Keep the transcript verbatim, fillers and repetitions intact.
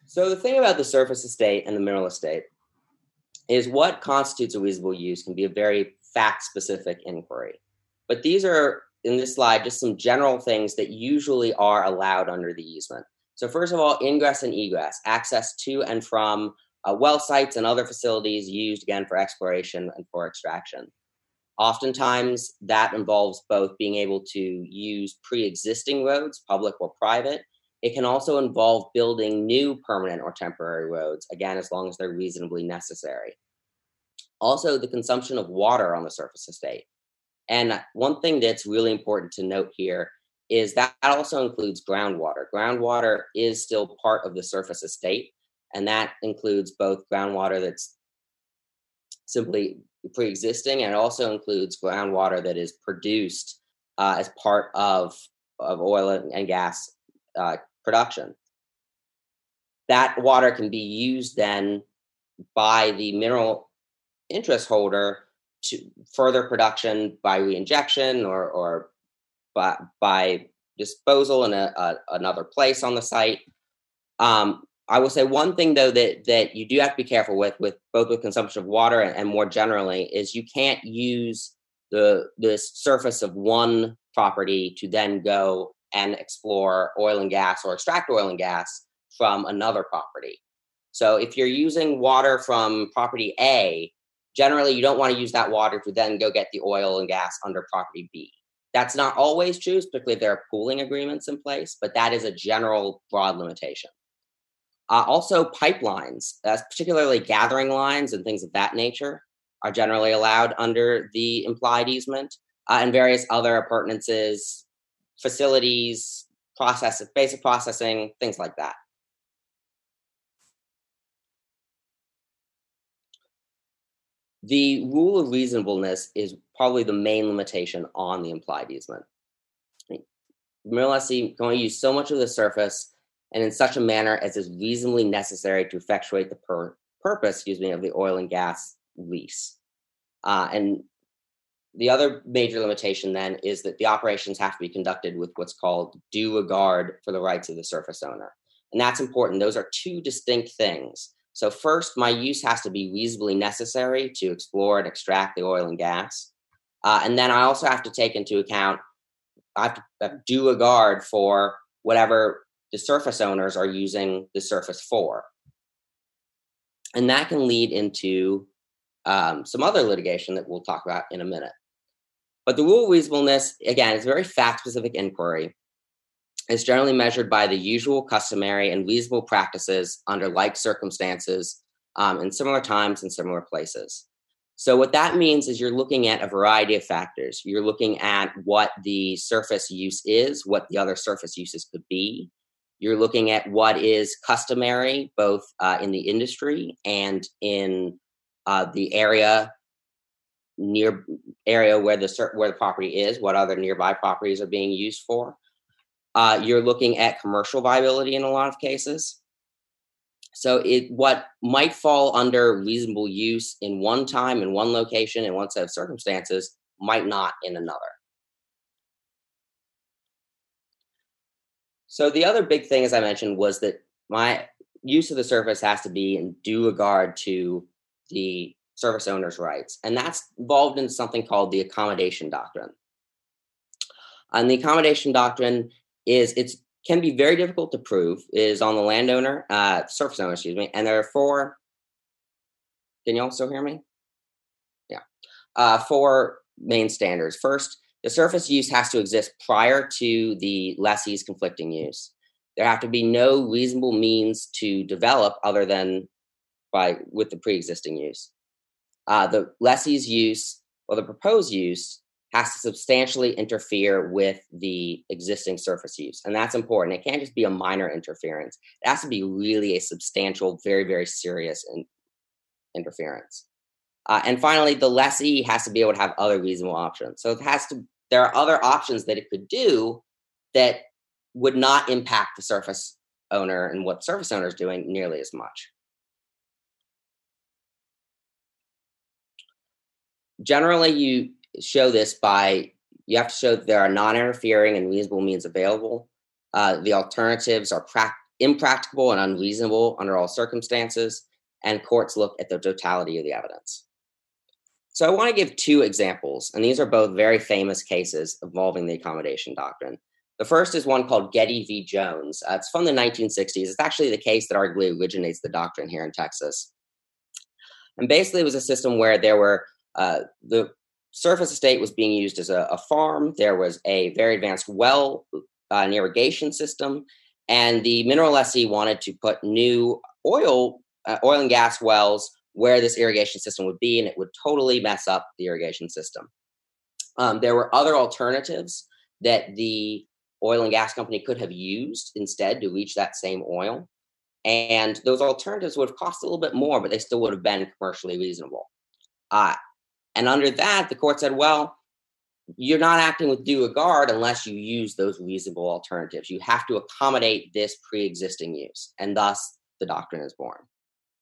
So the thing about the surface estate and the mineral estate is what constitutes a reasonable use can be a very fact-specific inquiry. But these are, in this slide, just some general things that usually are allowed under the easement. So first of all, ingress and egress, access to and from uh, well sites and other facilities used, again, for exploration and for extraction. Oftentimes, that involves both being able to use pre-existing roads, public or private. It can also involve building new permanent or temporary roads, again, as long as they're reasonably necessary. Also, the consumption of water on the surface estate. And one thing that's really important to note here is that also includes groundwater. Groundwater is still part of the surface estate, and that includes both groundwater that's simply pre-existing, and it also includes groundwater that is produced uh, as part of, of oil and gas uh, production. That water can be used then by the mineral interest holder to further production by reinjection or, or by, by disposal in a, a, another place on the site. Um, I will say one thing, though, that, that you do have to be careful with, with both with consumption of water and, and more generally, is you can't use the this surface of one property to then go and explore oil and gas or extract oil and gas from another property. So if you're using water from property A, generally you don't want to use that water to then go get the oil and gas under property B. That's not always true, particularly if there are pooling agreements in place, but that is a general broad limitation. Uh, also, pipelines, uh, particularly gathering lines and things of that nature, are generally allowed under the implied easement, uh, and various other appurtenances, facilities, process, basic processing, things like that. The rule of reasonableness is probably the main limitation on the implied easement. Mineral lessee going to use so much of the surface and in such a manner as is reasonably necessary to effectuate the per- purpose, excuse me, of the oil and gas lease. Uh, and the other major limitation then is that the operations have to be conducted with what's called due regard for the rights of the surface owner. And that's important. Those are two distinct things. So first, my use has to be reasonably necessary to explore and extract the oil and gas. Uh, and then I also have to take into account, I have to have due regard for whatever the surface owners are using the surface for. And that can lead into um, some other litigation that we'll talk about in a minute. But the rule of reasonableness, again, is a very fact-specific inquiry. It's generally measured by the usual, customary, and reasonable practices under like circumstances um, in similar times and similar places. So what that means is you're looking at a variety of factors. You're looking at what the surface use is, what the other surface uses could be. You're looking at what is customary, both uh, in the industry and in uh, the area near area where the where the property is, what other nearby properties are being used for. Uh, you're looking at commercial viability in a lot of cases. So it what might fall under reasonable use in one time, in one location, in one set of circumstances, might not in another. So the other big thing, as I mentioned, was that my use of the surface has to be in due regard to the surface owner's rights. And that's involved in something called the accommodation doctrine. And the accommodation doctrine is, it can be very difficult to prove, is on the landowner, uh, surface owner, excuse me, and there are four, can you all still hear me? Yeah. Uh, four main standards. First, the surface use has to exist prior to the lessee's conflicting use. There have to be no reasonable means to develop other than by with the pre-existing use. Uh, the lessee's use or the proposed use has to substantially interfere with the existing surface use. And that's important. It can't just be a minor interference. It has to be really a substantial, very, very serious in- interference. Uh, and finally, the lessee has to be able to have other reasonable options. So it has to, there are other options that it could do that would not impact the surface owner and what surface owner is doing nearly as much. Generally, you show this by, you have to show that there are non-interfering and reasonable means available. Uh, the alternatives are pra- impracticable and unreasonable under all circumstances, and courts look at the totality of the evidence. So I want to give two examples, and these are both very famous cases involving the accommodation doctrine. The first is one called Getty v. Jones. Uh, it's from the nineteen sixties. It's actually the case that arguably originates the doctrine here in Texas. And basically, it was a system where there were uh, the surface estate was being used as a, a farm. There was a very advanced well, uh, an irrigation system, and the mineral lessee wanted to put new oil, uh, oil and gas wells where this irrigation system would be, and it would totally mess up the irrigation system. Um, there were other alternatives that the oil and gas company could have used instead to reach that same oil. And those alternatives would have cost a little bit more, but they still would have been commercially reasonable. Uh, and under that, the court said, well, you're not acting with due regard unless you use those reasonable alternatives. You have to accommodate this pre-existing use. And thus, the doctrine is born.